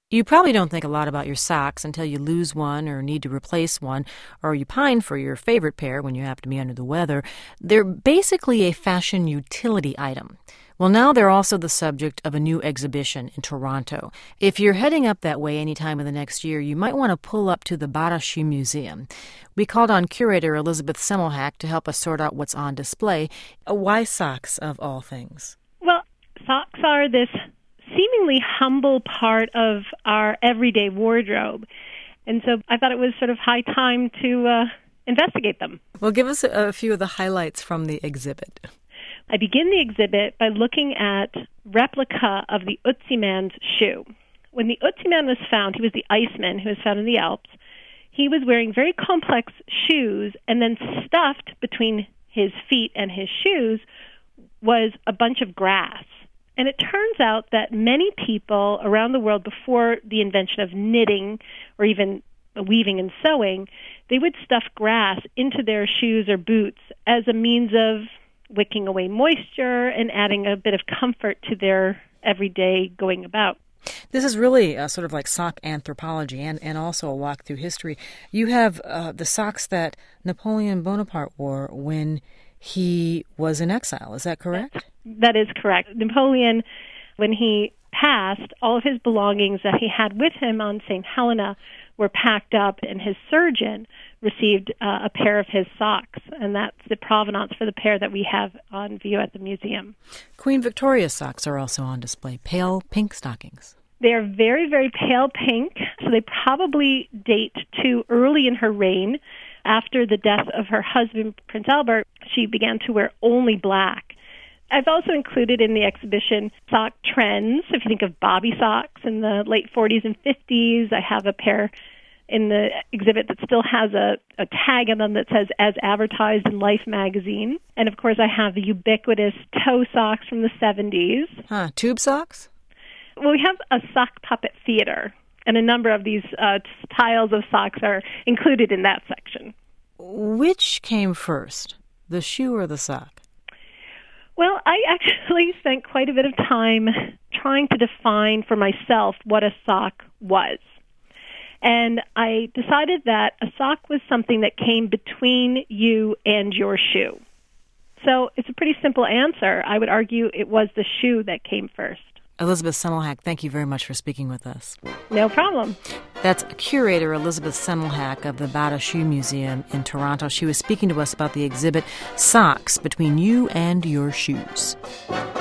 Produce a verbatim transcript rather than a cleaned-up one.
You probably don't think a lot about your socks until you lose one or need to replace one, or you pine for your favorite pair when you happen to be under the weather. They're basically a fashion utility item. Well, now they're also the subject of a new exhibition in Toronto. If you're heading up that way any time in the next year, you might want to pull up to the Bata Shoe Museum. We called on curator Elizabeth Semmelhack to help us sort out what's on display. Why socks, of all things? Well, socks are this seemingly humble part of our everyday wardrobe. And so I thought it was sort of high time to uh, investigate them. Well, give us a, a few of the highlights from the exhibit. I begin the exhibit by looking at replica of the Ötzi Man's shoe. When the Ötzi Man was found, he was the Iceman who was found in the Alps. He was wearing very complex shoes, and then stuffed between his feet and his shoes was a bunch of grass. And it turns out that many people around the world before the invention of knitting or even weaving and sewing, they would stuff grass into their shoes or boots as a means of wicking away moisture and adding a bit of comfort to their everyday going about. This is really uh, sort of like sock anthropology and, and also a walk through history. You have uh, the socks that Napoleon Bonaparte wore when he was in exile. Is that correct? That is correct. Napoleon, when he passed, all of his belongings that he had with him on Saint Helena were packed up, and his surgeon received uh, a pair of his socks, and that's the provenance for the pair that we have on view at the museum. Queen Victoria's socks are also on display, pale pink stockings. They are very, very pale pink, so they probably date to early in her reign. After the death of her husband, Prince Albert, she began to wear only black. I've also included in the exhibition sock trends. If you think of bobby socks in the late forties and fifties, I have a pair in the exhibit that still has a, a tag on them that says, as advertised in Life magazine. And, of course, I have the ubiquitous toe socks from the seventies. Huh, tube socks? Well, we have a sock puppet theater, and a number of these uh, styles of socks are included in that section. Which came first, the shoe or the sock? Well, I actually spent quite a bit of time trying to define for myself what a sock was. And I decided that a sock was something that came between you and your shoe. So it's a pretty simple answer. I would argue it was the shoe that came first. Elizabeth Semmelhack, thank you very much for speaking with us. No problem. That's curator Elizabeth Semmelhack of the Bata Shoe Museum in Toronto. She was speaking to us about the exhibit Socks Between You and Your Shoes.